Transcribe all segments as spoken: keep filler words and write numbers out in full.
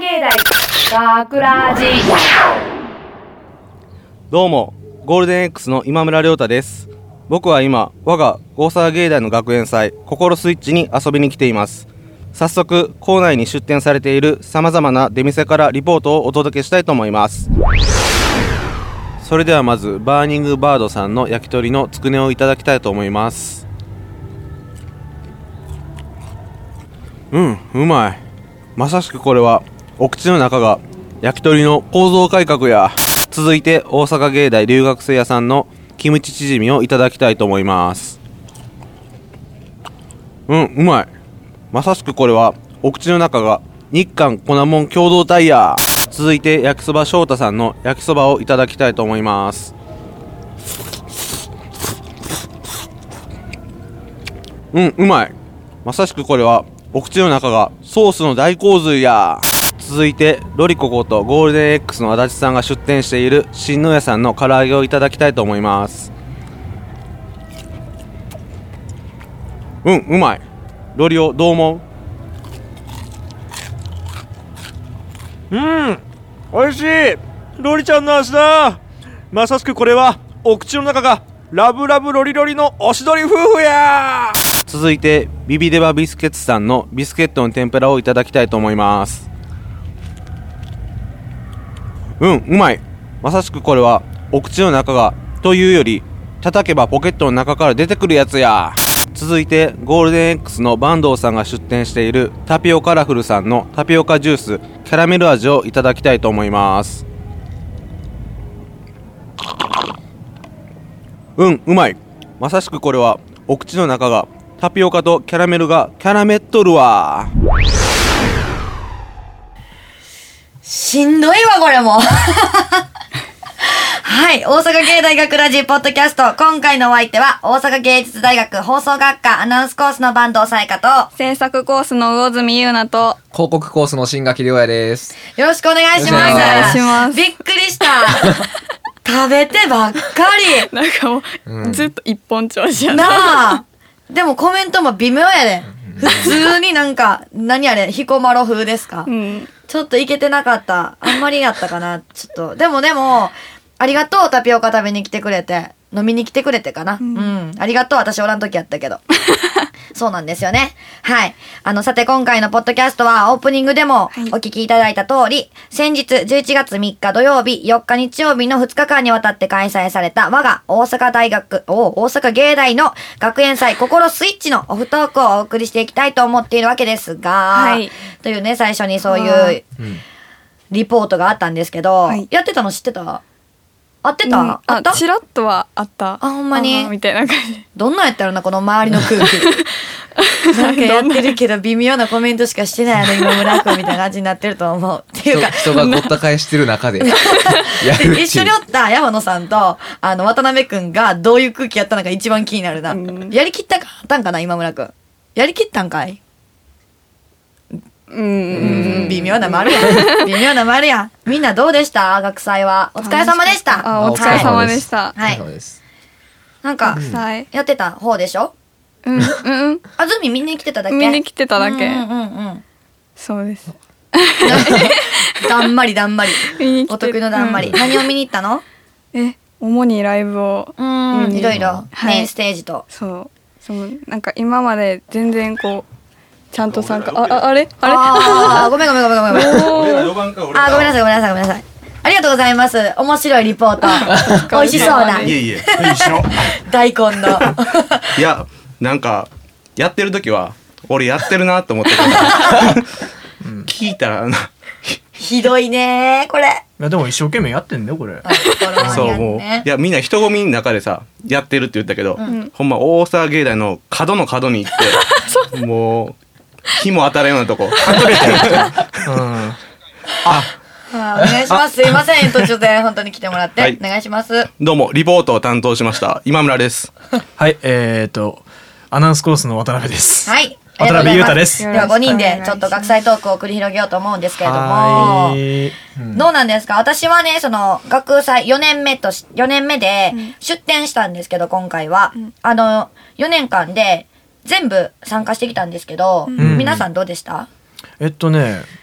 芸大学ラジ。 どうもゴールデン X の今村亮太です。僕は今我が大阪芸大の学園祭心スイッチに遊びに来ています。早速校内に出展されている様々な出店からリポートをお届けしたいと思います。それではまずバーニングバードさんの焼き鳥のつくねをいただきたいと思います。うん、うまい。まさしくこれはお口の中が焼き鳥の構造改革や。続いて大阪芸大留学生屋さんのキムチチヂミをいただきたいと思います。うん、うまい。まさしくこれはお口の中が日韓粉もん共同体や。続いて焼きそば翔太さんの焼きそばをいただきたいと思います。うん、うまい。まさしくこれはお口の中がソースの大洪水や。続いてロリコことゴールデン X の足立さんが出店している新野屋さんの唐揚げをいただきたいと思います。うん、うまい。ロリオどう思う？うんおいしい。ロリちゃんの味だ。まさしくこれはお口の中がラブラブロリロリのおしどり夫婦や。 続いてビビデバビスケッツさんのビスケットの天ぷらをいただきたいと思います。うん、うまい。まさしくこれはお口の中がというより叩けばポケットの中から出てくるやつや。続いてゴールデン X の坂東さんが出店しているタピオカラフルさんのタピオカジュースキャラメル味をいただきたいと思います。うん、うまい。まさしくこれはお口の中がタピオカとキャラメルがキャラメっとるわ。 しんどいわこれもはい、大阪芸大学ラジポッドキャスト、今回のお相手は大阪芸術大学放送学科アナウンスコースの坂東彩香と制作コースの魚住優奈と広告コースの新垣亮也です。 よろしくお願いします。 お願いします。 びっくりした食べてばっかりなんかもう、うん、ずっと一本調子やなあ。でもコメントも微妙やで普通になんか何あれヒコマロ風ですか、うん、ちょっといけてなかった。あんまりやったかなちょっと。でもでもありがとう。タピオカ食べに来てくれて飲みに来てくれてかな、うん、うん、ありがとう。私おらん時やったけどそうなんですよね。はい。あのさて今回のポッドキャストはオープニングでもお聞きいただいた通り、はい、先日じゅういちがつみっか土曜日よっか日曜日のふつかかんにわたって開催された我が大阪大学お大阪芸大の学園祭心スイッチのオフトークをお送りしていきたいと思っているわけですが、はい、というね最初にそういうリポートがあったんですけど、はい、やってたの知ってた？合ってた？うん、あった？ チラッとはあった。 あ、ほんまにみたいな感じ。 どんなんやったろなこの周りの空気なんかやってるけど微妙なコメントしかしてないの今村君みたいな感じになってると思うっていうか人がごった返してる中でやる一緒におった山野さんとあの渡辺君がどういう空気やったのか一番気になるな、うん、やりきったかったんかな今村君。やりきったんかい？うーん微妙な丸や微妙な丸や。みんなどうでした？学祭はお疲れ様でした。 あお疲れ様でした。 はい。なんかやってた方でしょ？うんうん。あずみ見に来てただけ？ 見に来てただけ。 うんうんうん。そうです。だんまりだんまり。お得意のだんまり。何を見に行ったの？ え主にライブをうんいろいろメインステージと。 そうそうなんか今まで全然こう。ちゃんと参加あああれあれあごめんごめんごめんごめんごめんあごめんなさいごめんなさいごめんなさいありがとうございます。面白いリポート美味しそうな。 いえいえ大根のいやなんかやってる時は俺やってるなと思ってた聞いたらひどいねこれ。 いやでも一生懸命やってんだよこれ。 そうもういやみんな人混みの中でさやってるって言ったけど、うん、ほんま大阪芸大の角の角に行ってもう日も当たるようなとこ隠れてる、うん、ああお願いします。すいません途中で本当に来てもらって、はい、お願いします。 どうもリポートを担当しました今村です。 はいえーとアナウンスコースの渡辺です。 はい渡辺裕太です。 ではごにんでちょっと学祭トークを繰り広げようと思うんですけれども、うん、どうなんですか？私はねその学祭よねんめとしよねんめで出展したんですけど今回は、うん、あのよねんかんで全部参加してきたんですけど、うん、皆さんどうでした？ えっとね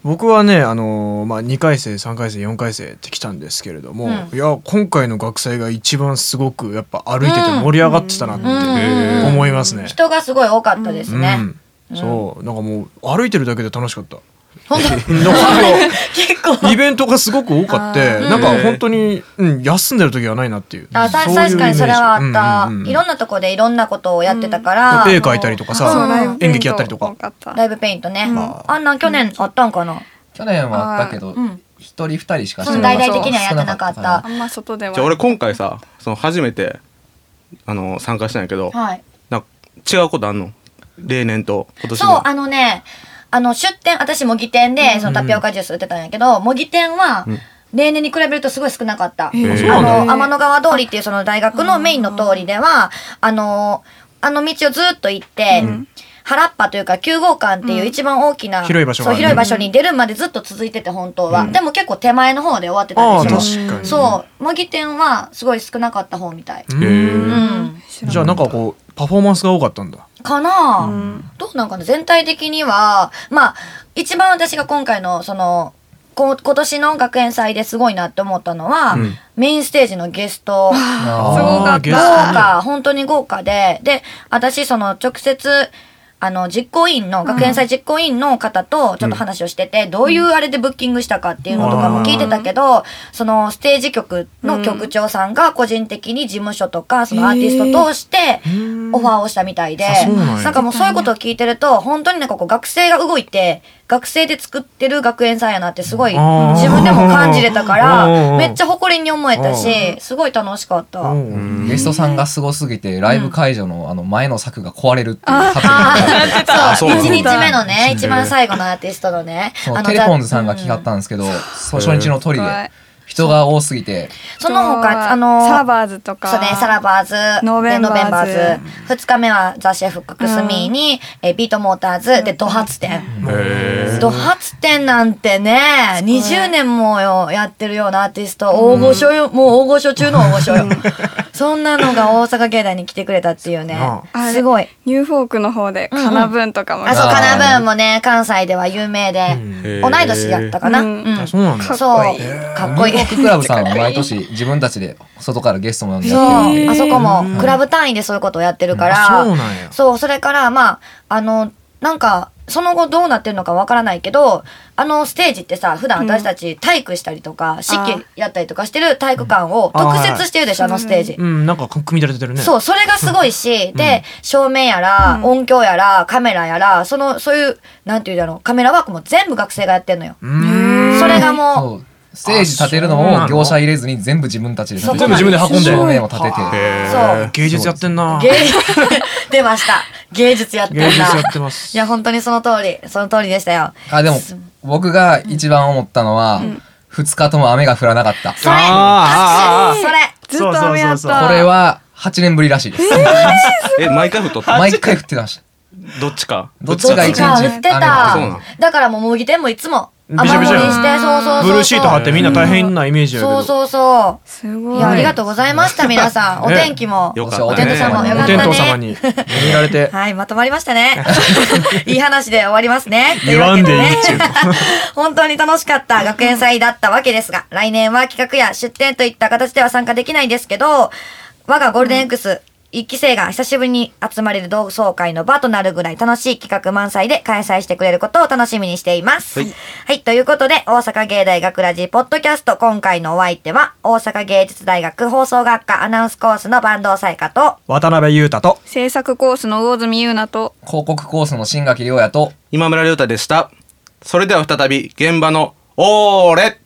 僕はね、あのーまあ、にかい生さんかい生よんかい生って来たんですけれども、 うんいや今回の学祭が一番すごくやっぱ歩いてて盛り上がってたなってうん思いますね。 人がすごい多かったですうんね。 そうなんかもう歩いてるだけで楽しかった。 本当なんか結構イベントがすごく多かって、なんか本当に、うん、休んでる時はないなっていう。 あ、たそういう確かにそれはあった、 イメージうんうんうんいろんなとこでいろんなことをやってたから、 絵描いたりとかさ、 そうライブ演劇やったりとか多かったライブペイントね、 まあんなん去年あったんかな。 去年はあったけどうん一人二人しかしそうてなかった。 大々的にはやってなかったあんま外ではじゃあ俺今回さその初めてあの参加したんやけど、 はい。 なんか違うことあんの例年と今年そうの。 あのね、あの出店、私模擬店でそのタピオカジュース売ってたんやけど、模擬店は例年に比べるとすごい少なかった。 へーあそうなんの天の川通りっていうその大学のメインの通りでは、あのあの道をずっと行って。原っぱというかきゅう号館っていう一番大きな、 広い場所があるねそう広い場所に出るまでずっと続いてて本当は、でも結構手前の方で終わってたああんですよ。 確かに。 そう模擬店はすごい少なかった方みたい。 うへーうんじゃあなんかこうパフォーマンスが多かったんだ。 かな、どうなんかな全体的にはまあ一番私が今回のそのこ今年の学園祭ですごいなって思ったのは、 うんメインステージのゲストすごかっあーゲ豪ストね華本当に豪華でで私その直接あの実行委員の学園祭実行委員の方とちょっと話をしてて、どういうあれでブッキングしたかっていうのとかも聞いてたけど、そのステージ局の局長さんが個人的に事務所とかそのアーティスト通してオファーをしたみたいで、 あそうなんやなんかもうそういうことを聞いてると本当になんかこう学生が動いて学生で作ってる学園祭やなってすごいあー自分でも感じれたかうんらめっちゃ誇りに思えたしすごい楽しかった。 うんゲストさんがすごすぎてライブ会場のあの前の柵が壊れるっていうハプニングがあってそう、 そうなんだいちにちめのね、一番最後のアーティストのね、 そうあのテレフォンズさんが来はったんですけど、そう初日の鳥で人が多すぎてその他、あの、 サラバーズとかそうね、サラバーズ、 ノーベンバーズでノーベンバーズ、二日目はザ・シェフ・ククスミーに、えビートモーターズ、で、ド発展。ド発展なんてね、にじゅうねんもよやってるようなアーティスト、大御所よ、もう大御所中の大御所よ。そんなのが大阪芸大に来てくれたっていうねあ、 すごい。 ニューフォークの方でカナブーンとかもあ、そう、 あーカナブーンもね、関西では有名で、 へー同い年やったかな。 うんうんあそうなんだ。 かっそうこいい、 かっこいい。 ニューヨーククラブさんは毎年自分たちで外からゲストも呼んでそう、 やってるあそこもクラブ単位でそういうことをやってるから、 あそうなんや。 そう、それから、まあ、あの、なんか、その後どうなってるのかわからないけど、あのステージってさ、普段私たち体育したりとか、式やったりとかしてる体育館を特設してるでしょ、あのステージ。 うんなんか組み立ててるね。 そう、それがすごいし、で、照明やら、音響やら、カメラやら、その、そういう、なんていうんだろう、カメラワークも全部学生がやってんのよ。 うーん。 それがもう、 そうステージ立てるのも業者入れずに全部自分たちで立ててそこまで全部自分で運んで照明も立ててそう芸術やってんな。 芸術、出ました。芸術やってんだ。 芸術やってます。 いや、本当にその通り、その通りでしたよ。 あでも僕が一番思ったのはふつかとも雨が降らなかったそれ、 あーあーあーそれ、 ずっと雨やっそうそうそうそうたこれははちねんぶりらしいですえ毎回降っとった毎回降ってましたどっちかどっちがどっち一日雨か売ってたがそうなの。 だからもう模擬店もいつもびしょびしょ雨漏りして、そうそうそうそう。 ブルーシート貼ってみんな大変なイメージやけど。 そうそうそすう。 ごいいや、ありがとうございました、皆さん。お天気も。 よかったねお天道さんもよかったね。 お天道様に見られて。 はい、まとまりましたね。いい話で終わりますね。 言わんでいいっちゅうというわけでね本当に楽しかった学園祭だったわけですが、来年は企画や出展といった形では参加できないんですけど、我がゴールデン X、一期生が久しぶりに集まれる同窓会の場となるぐらい楽しい企画満載で開催してくれることを楽しみにしています。はい。はい、ということで、大阪芸大学ラジポッドキャスト、今回のお相手は、大阪芸術大学放送学科アナウンスコースの坂東彩香と、 渡辺裕太と。 制作コースの魚住優奈と広告コースの新垣亮也と今村亮太でした。それでは再び現場のオーレ。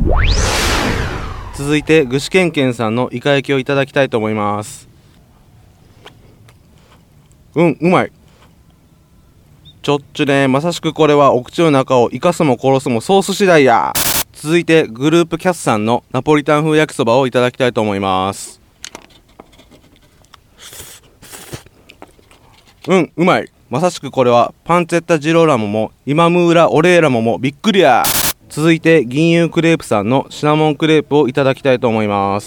続いて具志堅健さんのイカ焼きをいただきたいと思います。うんうまい。ちょっちゅね、まさしくこれはお口の中を生かすも殺すもソース次第や。続いてグループキャスさんのナポリタン風焼きそばをいただきたいと思います。うんうまい。まさしくこれはパンツェッタジローラモも今ムーラオレーラモもびっくりや。続いて銀融クレープさんのシナモンクレープをいただきたいと思います。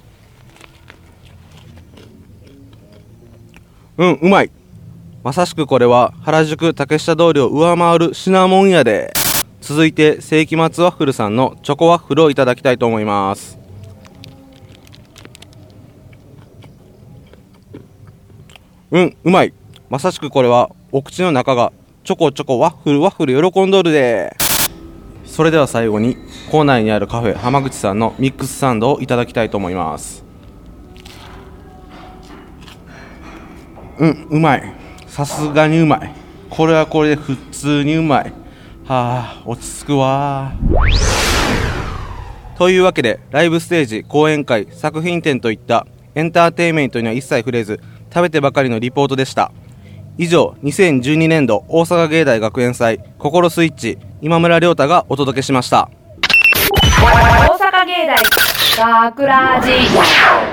うんうまい。まさしくこれは原宿竹下通りを上回るシナモンやで。 続いて世紀末ワッフルさんのチョコワッフルをいただきたいと思います。うん、うまい。まさしくこれはお口の中がチョコチョコワッフルワッフル喜んどるで。それでは最後に校内にあるカフェ浜口さんのミックスサンドをいただきたいと思います。うん、うまい。さすがにうまい。これはこれで普通にうまい。はあ、落ち着くわ。というわけでライブステージ、講演会、作品展といったエンターテインメントには一切触れず、食べてばかりのリポートでした。以上、にせんじゅうにねんど大阪芸大学園祭心スイッチ、今村亮太がお届けしました。 大阪芸大学ラジ